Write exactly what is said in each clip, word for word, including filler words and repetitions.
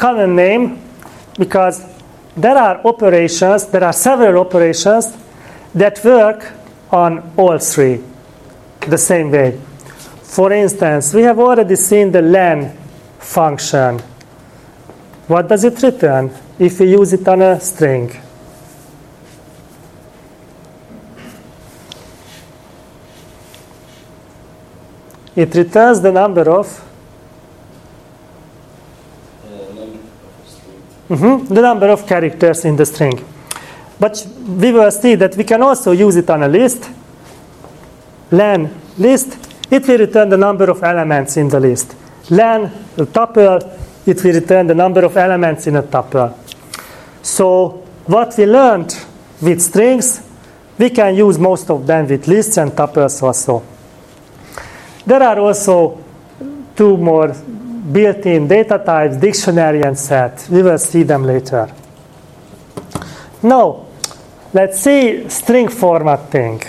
common name because there are operations, there are several operations that work on all three the same way. For instance, we have already seen the len function. What does it return if we use it on a string? It returns the number of mm-hmm, the number of characters in the string. But we will see that we can also use it on a list. Len list, it will return the number of elements in the list. Len a tuple, it will return the number of elements in a tuple. So what we learned with strings, we can use most of them with lists and tuples also. There are also two more built-in data types, dictionary and set. We will see them later. Now, let's see string formatting.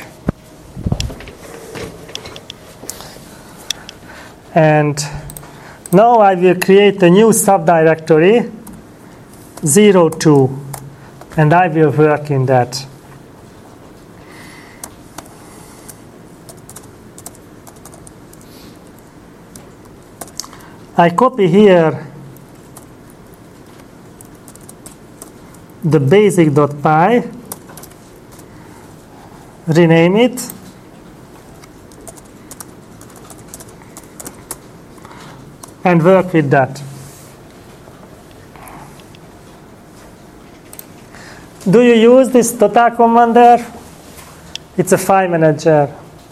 And now I will create a new subdirectory, zero two, and I will work in that. I copy here the basic.py, rename it, and work with that. Do you use this total commander? It's a file manager.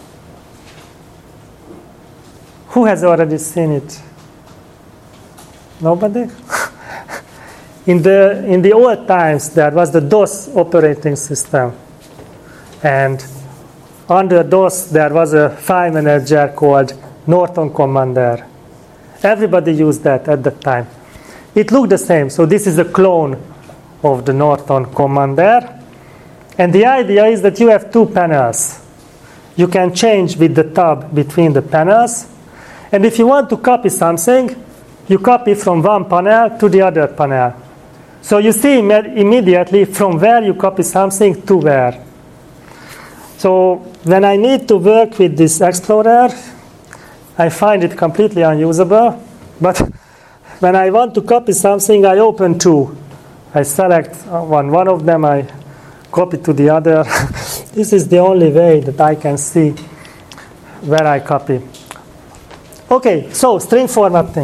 Who has already seen it? Nobody? in the in the old times, there was the DOS operating system, and under DOS there was a file manager called Norton Commander. Everybody used that at that time. It looked the same, so this is a clone of the Norton Commander, and the idea is that you have two panels. You can change with the tab between the panels, and if you want to copy something, you copy from one panel to the other panel. So you see Im- immediately from where you copy something to where. So when I need to work with this Explorer, I find it completely unusable. But when I want to copy something, I open two. I select one, one of them, I copy to the other. This is the only way that I can see where I copy. Okay, so string formatting.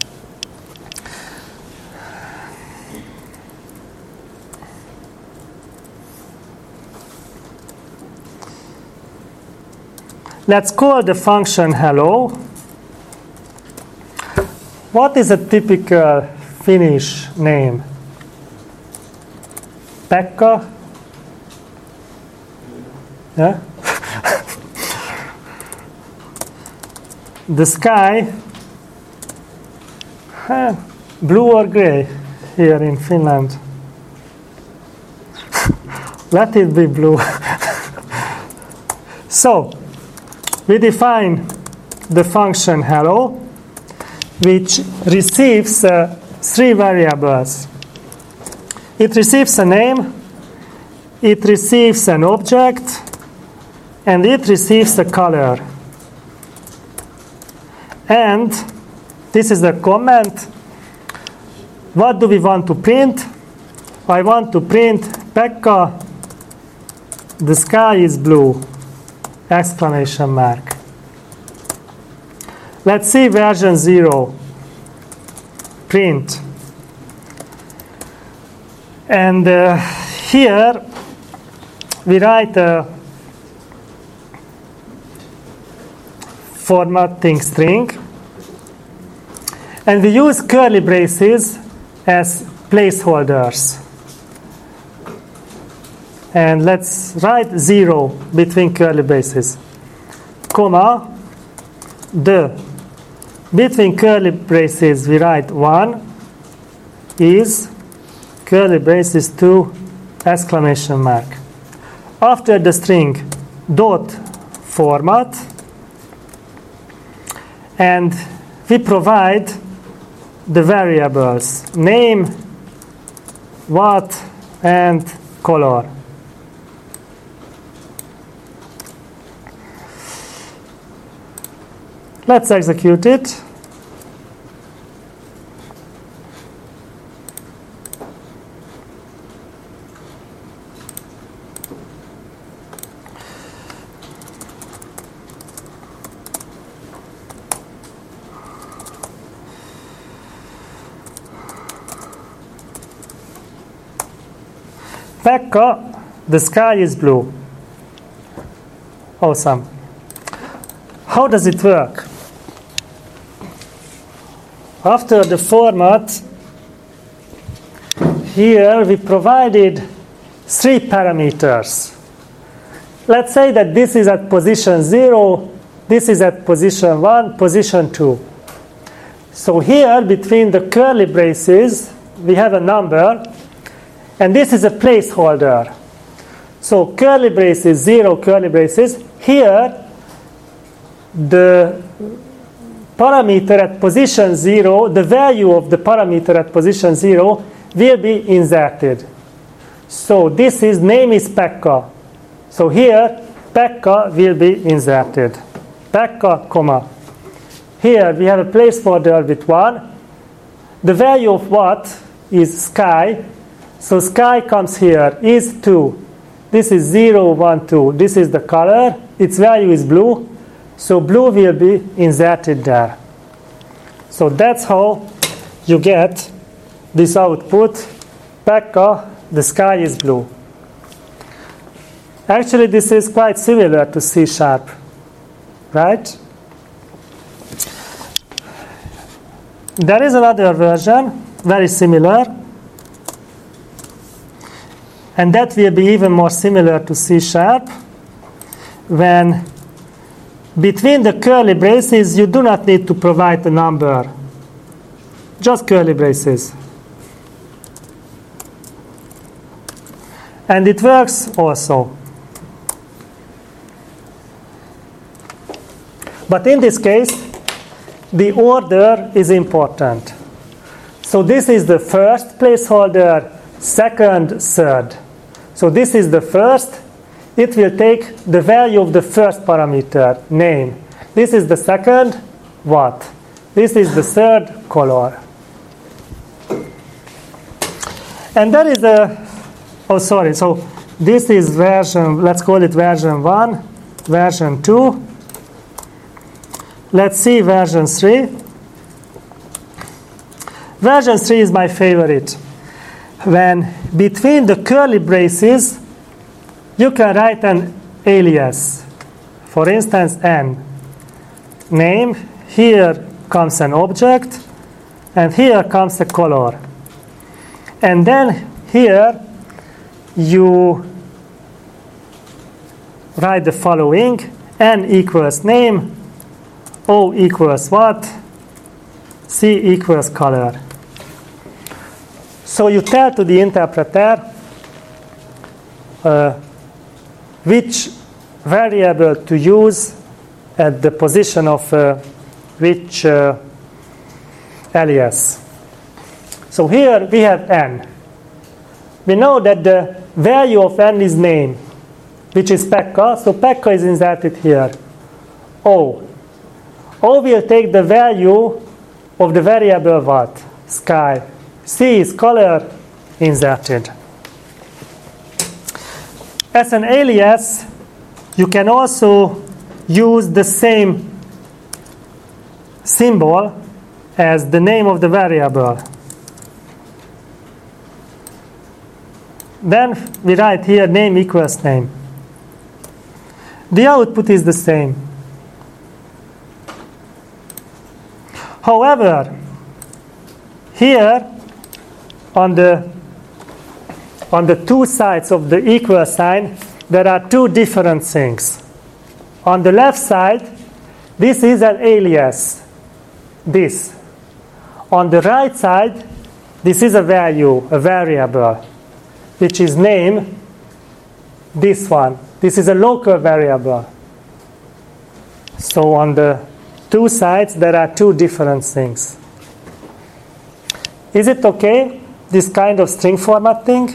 Let's call the function hello. What is a typical Finnish name? Pekka? Yeah? The sky, huh, blue or gray here in Finland? Let it be blue. So, we define the function hello, which receives uh, three variables. It receives a name, it receives an object, and it receives a color. And this is the comment. What do we want to print? I want to print Pekka, the sky is blue. Exclamation mark. Let's see version zero. Print. And uh, here we write a formatting string, and we use curly braces as placeholders. And let's write zero between curly braces, comma, the. Between curly braces we write one is curly braces two exclamation mark. After the string, dot format, and we provide the variables, name, what, and color. Let's execute it. Pekka, the sky is blue. Awesome. How does it work? After the format, here we provided three parameters. Let's say that this is at position zero, this is at position one, position two. So here, between the curly braces, we have a number, and this is a placeholder. So curly braces, zero curly braces. Here, the parameter at position zero, the value of the parameter at position zero will be inserted. So this is name is Pekka. So here, Pekka will be inserted. Pekka, comma. Here we have a placeholder with one. The value of what is sky. So sky comes here, is two. This is zero, one, two. This is the color. Its value is blue. So blue will be inserted there. So that's how you get this output. Pekka, the sky is blue. Actually, this is quite similar to C sharp, right? There is another version, very similar. And that will be even more similar to C sharp, when between the curly braces you do not need to provide a number, just curly braces. And it works also. But in this case, the order is important. So this is the first placeholder, second, third. So this is the first. It will take the value of the first parameter, name. This is the second, what. This is the third, color. And that is a, oh sorry, so this is version, let's call it version one, version two. Let's see version three. Version three is my favorite. When between the curly braces, you can write an alias. For instance, n. Name, here comes an object, and here comes a color. And then here you write the following: n equals name, o equals what, c equals color. So you tell to the interpreter uh, which variable to use at the position of uh, which uh, alias. So here we have n. We know that the value of n is name, which is Pekka. So Pekka is inserted here. O. O will take the value of the variable what? Sky. C is color, inserted. As an alias, you can also use the same symbol as the name of the variable. Then we write here name equals name. The output is the same. However, here on the on the two sides of the equal sign, there are two different things. On the left side, this is an alias, this. On the right side, this is a value, a variable, which is name, this one. This is a local variable. So on the two sides, there are two different things. Is it okay, this kind of string formatting?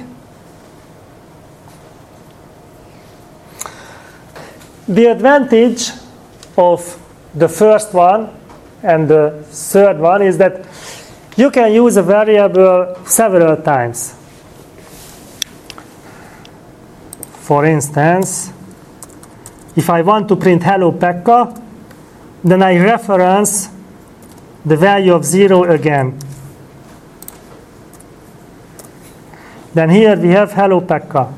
The advantage of the first one and the third one is that you can use a variable several times. For instance, if I want to print hello Pekka, then I reference the value of zero again. Then here we have hello Pekka.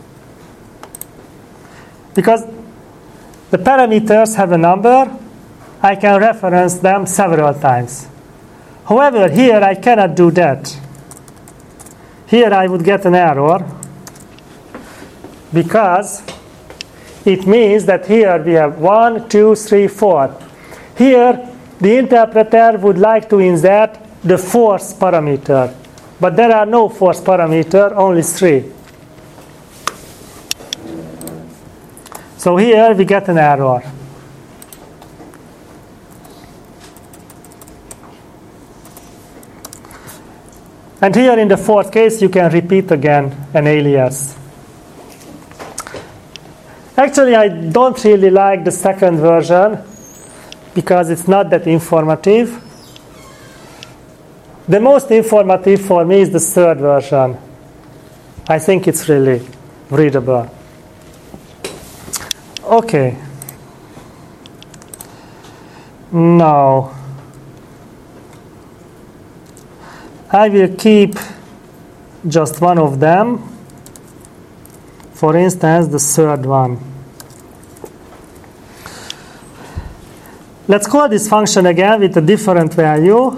Because the parameters have a number, I can reference them several times. However, here I cannot do that. Here I would get an error because it means that here we have one, two, three, four. Here the interpreter would like to insert the fourth parameter, but there are no fourth parameter, only three. So here we get an error. And here in the fourth case, you can repeat again an alias. Actually, I don't really like the second version because it's not that informative. The most informative for me is the third version. I think it's really readable. Okay. Now, I will keep just one of them. For instance, the third one. Let's call this function again with a different value.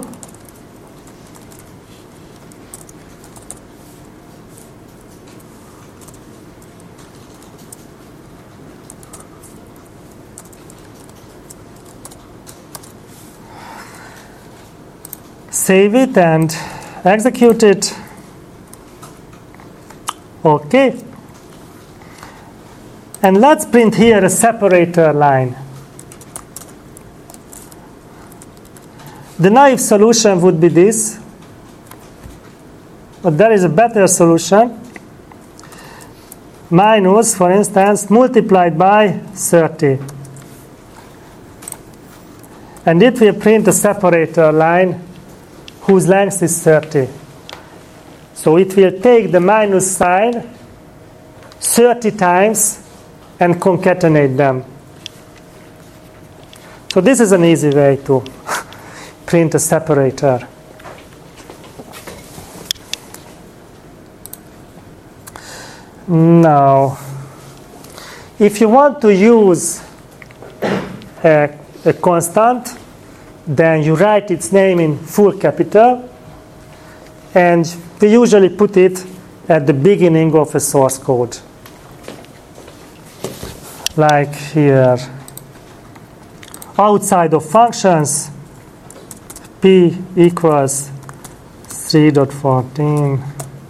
Save it and execute it. Okay. And let's print here a separator line. The naive solution would be this, but there is a better solution. Minus, for instance, multiplied by thirty. And it will print a separator line whose length is thirty. So it will take the minus sign thirty times and concatenate them. So this is an easy way to print a separator. Now, if you want to use a, a constant, then you write its name in full capital, and we usually put it at the beginning of a source code. Like here, outside of functions, p equals three point fourteen.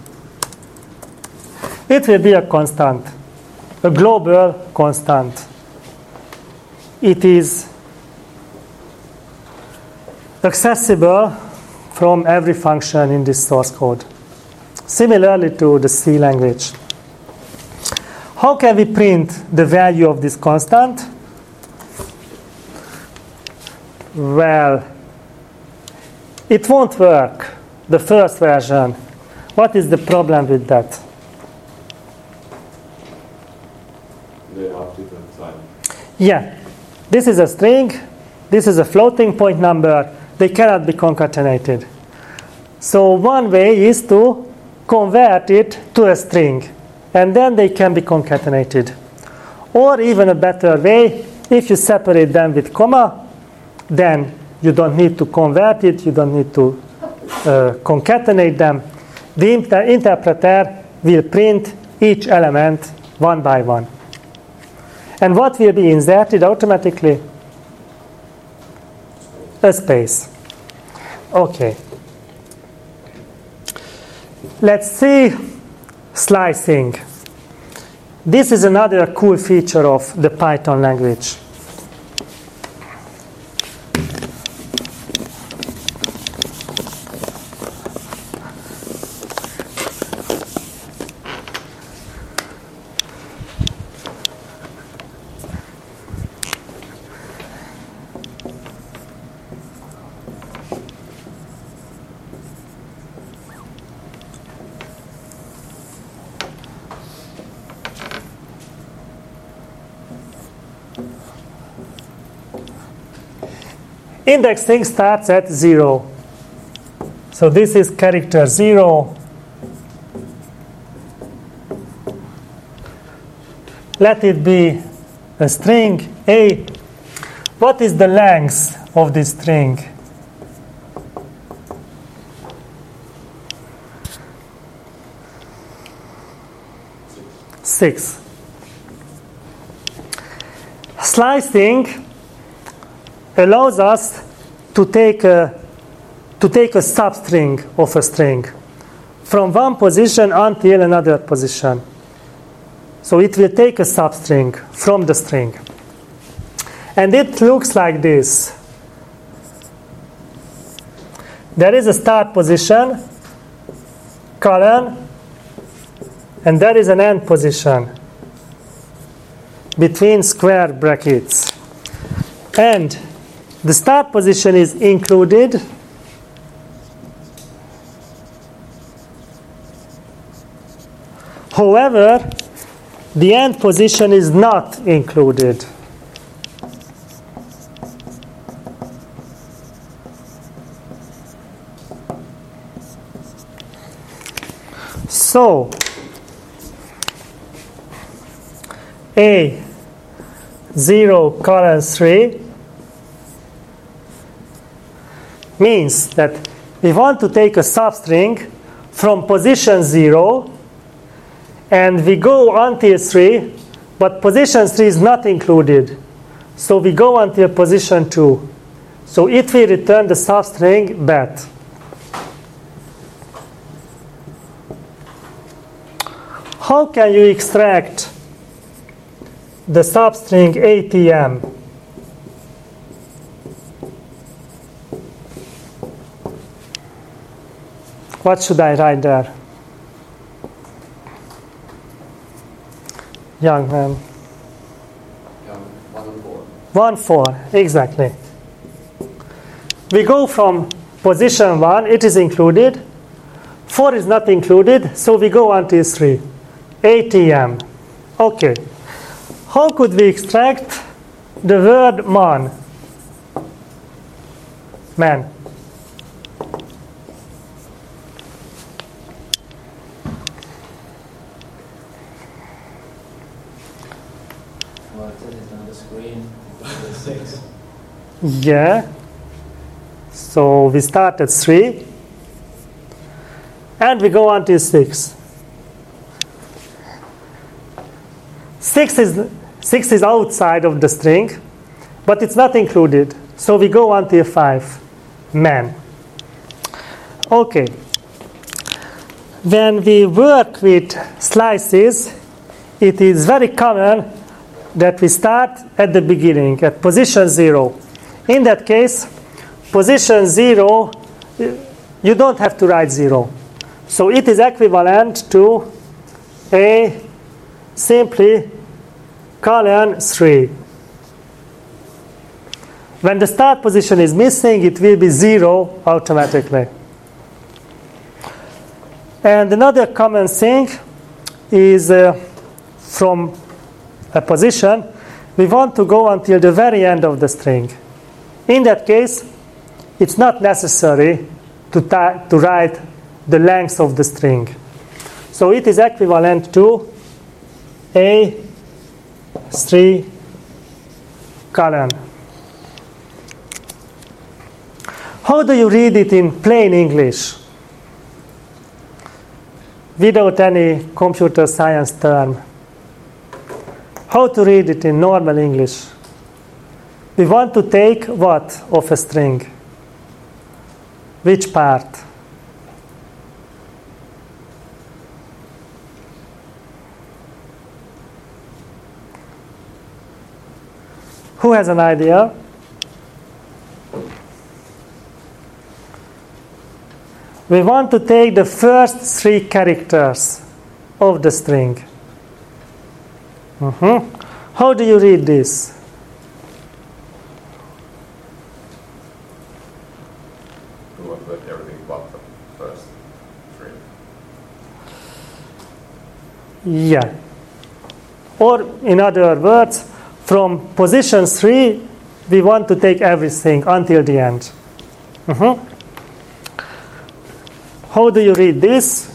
It will be a constant, a global constant. It is accessible from every function in this source code, similarly to the C language. How can we print the value of this constant? Well, it won't work, the first version. What is the problem with that? They have different signs. Yeah, this is a string, this is a floating point number, they cannot be concatenated. So one way is to convert it to a string, and then they can be concatenated. Or even a better way, if you separate them with comma, then you don't need to convert it, you don't need to uh, concatenate them. The inter interpreter will print each element one by one. And what will be inserted automatically? A space. Okay. Let's see slicing. This is another cool feature of the Python language. indexing starts at zero. So this is character zero. Let it be a string A. What is the length of this string? Six. Slicing allows us to take a to take a substring of a string from one position until another position. So it will take a substring from the string. And it looks like this. There is a start position, colon, and there is an end position between square brackets. And the start position is included. However, the end position is not included. So, A zero colon three means that we want to take a substring from position zero and we go until three, but position three is not included. So we go until position two. So it will return the substring bat. How can you extract the substring A T M? What should I write there? Young man. one and four. One, four, exactly. We go from position one, it is included. Four is not included, so we go until three. A T M. Okay. How could we extract the word man? Man. Well, it is on the screen. It's six. Yeah. So we start at three. And we go on to six. Six is, six is outside of the string, but it's not included. So we go on to five. Man. Okay. When we work with slices, it is very common that we start at the beginning, at position zero. In that case, position zero, you don't have to write zero. So it is equivalent to a simply colon three. When the start position is missing, it will be zero automatically. And another common thing is uh, from a position, we want to go until the very end of the string. In that case, it's not necessary to, to write the length of the string. So it is equivalent to A three colon. How do you read it in plain English? Without any computer science term. How to read it in normal English? We want to take what of a string? Which part? Who has an idea? We want to take the first three characters of the string. Mm-hmm. How do you read this? We want to let everything but the first three. Yeah. Or in other words, from position three, we want to take everything until the end. Mm-hmm. How do you read this?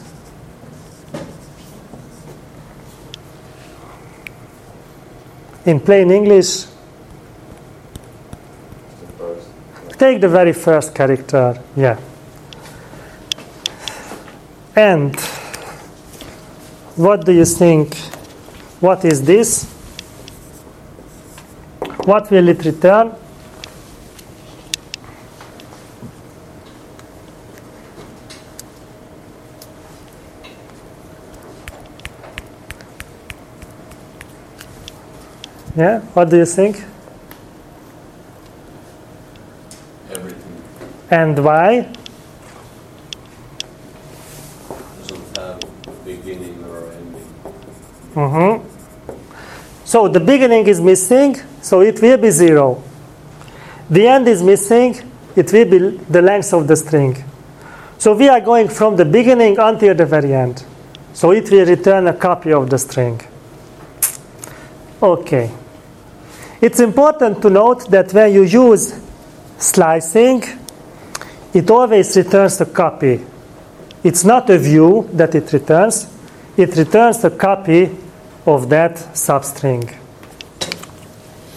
In plain English, The first. take the very first character. Yeah. And what do you think? What is this? What will it return? Yeah, what do you think? Everything And why? doesn't have a beginning or ending. Mm-hmm. So the beginning is missing, so it will be zero. The end is missing, it will be the length of the string. So we are going from the beginning until the very end. So it will return a copy of the string. Okay. It's important to note that when you use slicing, it always returns a copy. It's not a view that it returns, it returns a copy of that substring.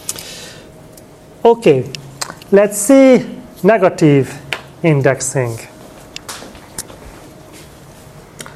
Okay, let's see negative indexing.